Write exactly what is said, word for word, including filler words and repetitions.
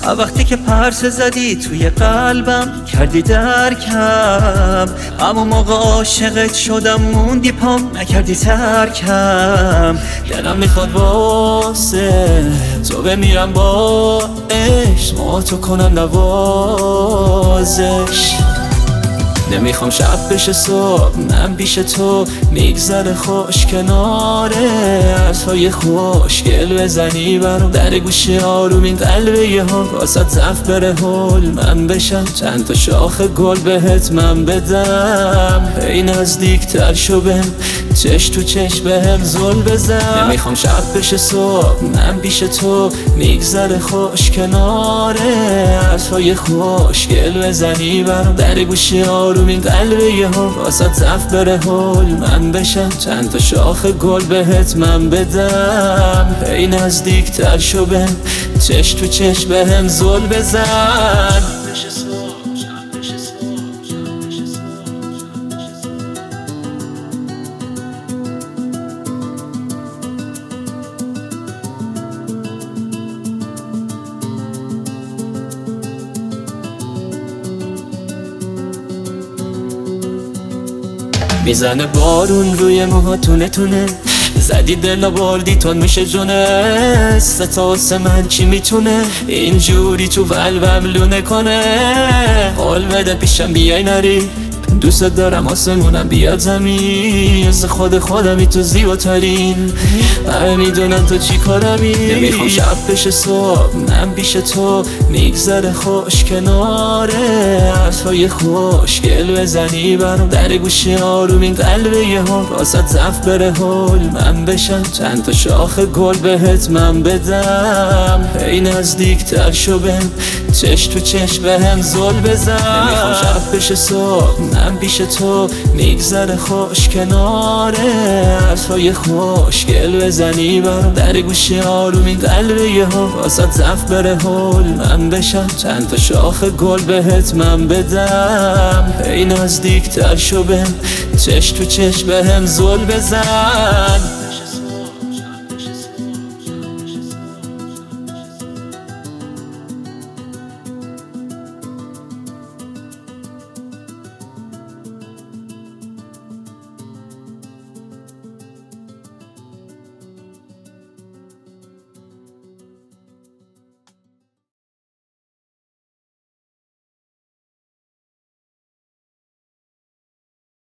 وقتی که پرس زدی توی قلبم کردی درکم، همون موقع عاشقت شدم موندی پام نکردی ترکم. دلم میخواد واسه تو بمیرم با عشق، ما تو کنم نوازش. نمیخوام شب بشه صبح من پیش تو میگذره خوش کناره، حرفای خوشگل بزنی برام در گوشی آروم این قلبه یه هم واسه زف بره هول من بشم، چند تا شاخ گل بهت من بدم. ای نزدیکتر شو بهم چش تو چش بهم زل بزن. نمیخوام شب بشه صبح من پیش تو میگذره خوش کناره، حرفای خوشگل بزنی برام در گوشی آروم این قلبه یه هم واسه زف بره هول من بشم، چند تا شاخ گل بهت من بدم. ای نزدیکتر شو بهم چش تو چش بهم زل بزن. میزنه بارون روی موهاتونه تونه، زدی دل بردی تون میشه جونه. ستاس من چی میتونه اینجوری تو قلبم لونه کنه؟ حال بده پیشم بیای نری، دوست دارم آسمونم بیاد زمین، از خود خودمی تو زیباترین، همه میدونن تو چی کارمی. نمیخوام شب بشه صبح من پیش تو میگذره خوش کناره، حرفای خوشگل بزنی برام در گوشی آروم این قلبه یه هم واسه زف بره هول من بشم، چند تا شاخ گل بهت من بدم. ای نزدیکتر شو بهم چش تو چش بهم زل بزن. نمیخوام شب بشه صبح من پیش تو میگذره خوش کناره، حرفای خوشگل بزنی برام در گوشی آروم این قلبه یه هم واسه زف بره هول من بشم، چند تا شاخ گل بهت من بدم. ای نزدیکتر شو بهم چش تو چش بهم زل بزن.